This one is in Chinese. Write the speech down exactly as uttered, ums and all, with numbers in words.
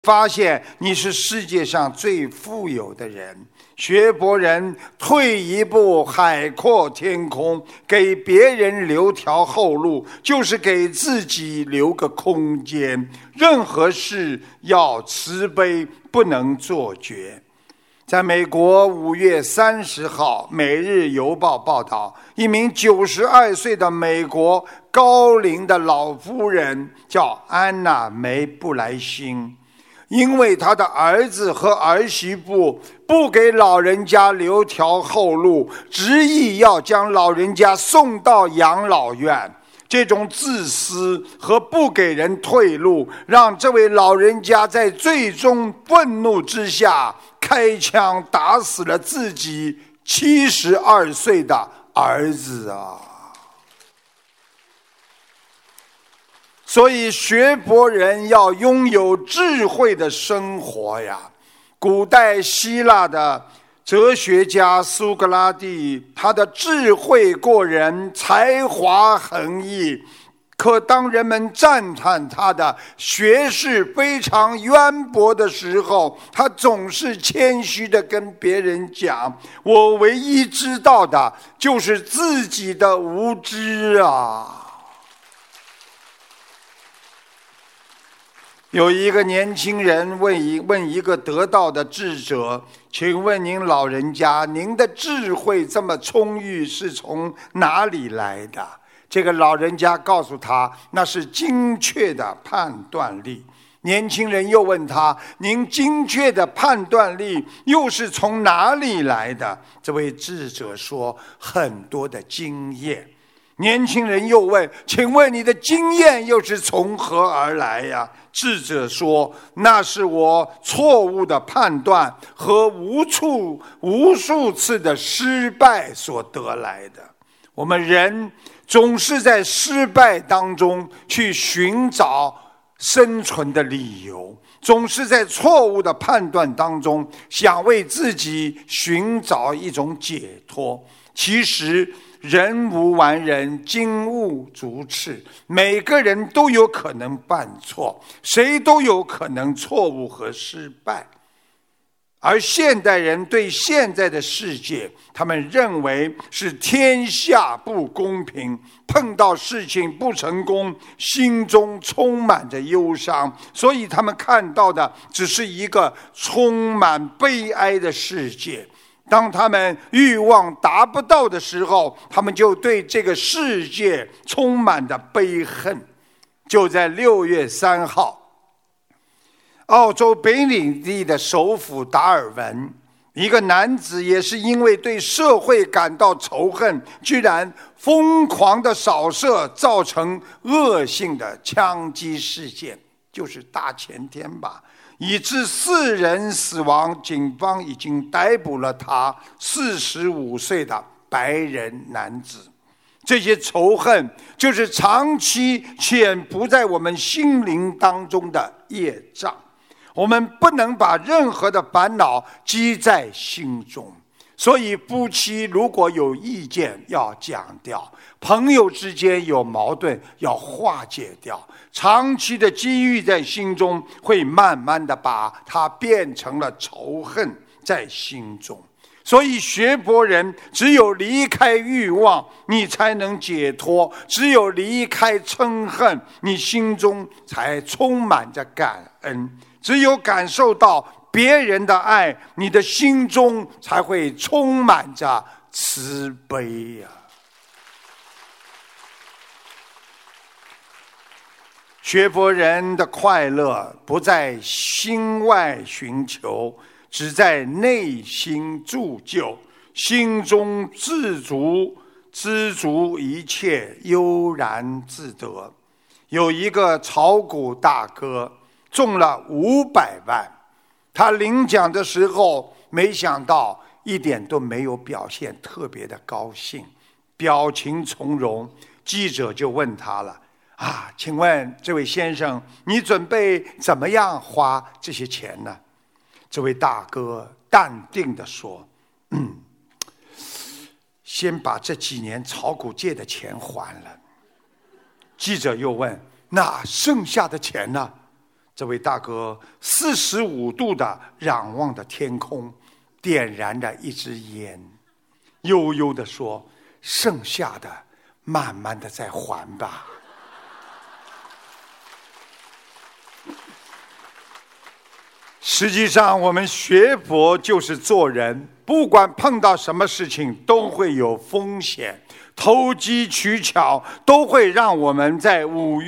发现你是世界上最富有的人。学博人退一步海阔天空，给别人留条后路，就是给自己留个空间。任何事要慈悲，不能做绝。在美国五月三十号，《每日邮报》报道，一名九十二岁的美国高龄的老夫人叫安娜梅布莱辛，因为她的儿子和儿媳妇不给老人家留条后路，执意要将老人家送到养老院。这种自私和不给人退路，让这位老人家在最终愤怒之下开枪打死了自己七十二岁的儿子啊！所以学博人要拥有智慧的生活呀。古代希腊的哲学家苏格拉底，他的智慧过人，才华横溢，可当人们赞叹他的学识非常渊博的时候，他总是谦虚地跟别人讲，我唯一知道的就是自己的无知啊。有一个年轻人问一问一个得道的智者，请问您老人家，您的智慧这么充裕是从哪里来的？这个老人家告诉他，那是精确的判断力。年轻人又问他，您精确的判断力又是从哪里来的？这位智者说，很多的经验。年轻人又问，请问你的经验又是从何而来呀？智者说，那是我错误的判断和无处无数次的失败所得来的。我们人总是在失败当中去寻找生存的理由，总是在错误的判断当中想为自己寻找一种解脱。其实人无完人，金无足赤，每个人都有可能犯错，谁都有可能错误和失败。而现代人对现在的世界，他们认为是天下不公平，碰到事情不成功，心中充满着忧伤，所以他们看到的只是一个充满悲哀的世界。当他们欲望达不到的时候，他们就对这个世界充满着悲恨。就在六月三号，澳洲北领地的首府达尔文，一个男子也是因为对社会感到仇恨，居然疯狂的扫射，造成恶性的枪击事件，就是大前天吧，以致四人死亡。警方已经逮捕了他，四十五岁的白人男子。这些仇恨就是长期潜伏在我们心灵当中的业障，我们不能把任何的烦恼积在心中。所以夫妻如果有意见要讲掉，朋友之间有矛盾要化解掉，长期的积郁在心中，会慢慢的把它变成了仇恨在心中。所以学博人只有离开欲望，你才能解脱；只有离开嗔恨，你心中才充满着感恩；只有感受到别人的爱，你的心中才会充满着慈悲呀。学佛人的快乐不在心外寻求，只在内心铸就，心中自足，知足一切，悠然自得。有一个炒股大哥中了五百万，他领奖的时候没想到一点都没有表现特别的高兴，表情从容。记者就问他了，啊，请问这位先生，你准备怎么样花这些钱呢？这位大哥淡定地说，嗯，先把这几年炒股借的钱还了。记者又问，那剩下的钱呢？ 这位大哥四十五度的仰望着天空，点燃着一支烟，悠悠地说：剩下的慢慢的再还吧。实际上我们学佛就是做人，不管碰到什么事情都会有风险，投机取巧都会让我们在五欲